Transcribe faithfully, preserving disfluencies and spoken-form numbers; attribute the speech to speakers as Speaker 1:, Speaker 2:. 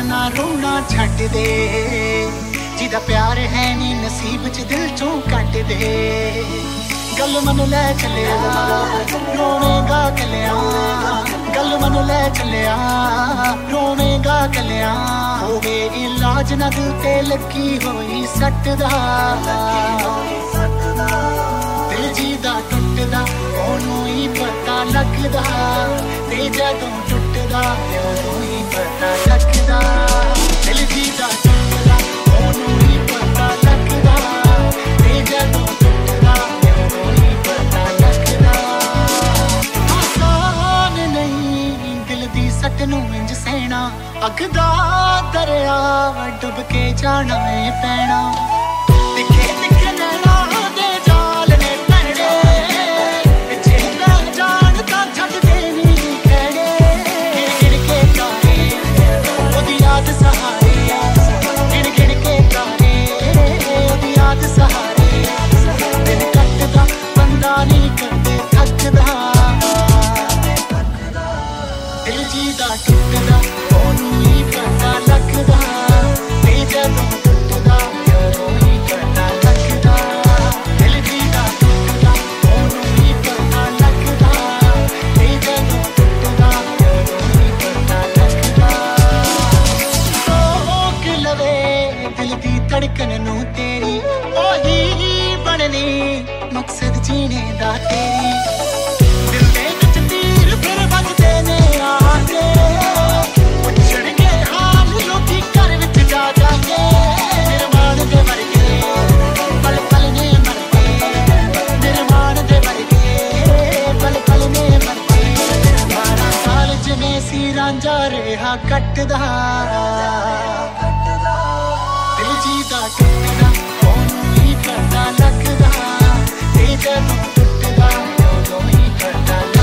Speaker 1: ना रोना छड्ड दे, जिदा प्यार है नी नसीब च दिल चों कट दे। गल मन लै चलिया रोवेगा कलिया, गल मन लै चलिया रोवेगा कलिया। होवे इलाज ना दिल ते लगी होई सट दा, दिल जीदा टुटदा ओनू ही पता लगदा, ते जदों टुटदा ओनू ही पता लगदा। दिल जीदा टुटदा ओनू ही पता लगदा, ते जदों टुटदा ओनू ही पता लगदा। आसान नहीं दिल दी सट नूं इंज सहना, अग दा दरिया डुब के जाना है पैना। दिखे दिखे नैना दे जाल ने पैणे, पिछे लै जान तां छड्डदे नी खैड़े। गिण गिण के तारे ओदी याद सहारे, गिण गिण के तारे ओदी याद सहारे। दिन कटदा बंदा नी कदे थकदा, दिल जीदा टुटदा ओनू ही पता लगदा, ते जदों टुटदा ओनू ही पता लगदा। दिल जीदा टुटदा ओनू ही पता लगदा, ते जदों टुटदा ओनू ही पता लगदा। रोक लवे दिल दी धड़कन नूं तेरी, ओही बननी मकसद जीने दा तेरी। दिल दे विच तीर फिर वजदे ने आके, पुछणगे हाल लोकी घर विच जा जा के। निर्माण दे वर्गे पल पल ने मरदे, निर्माण दे वर्गे पल पल ने मरदे। बारह साल जिवें सी रांझा रेहा कटदा, दिल जीदा टुटदा ओनू ही पता लगदा, ते जदों टुटदा ओनू ही पता लगदा।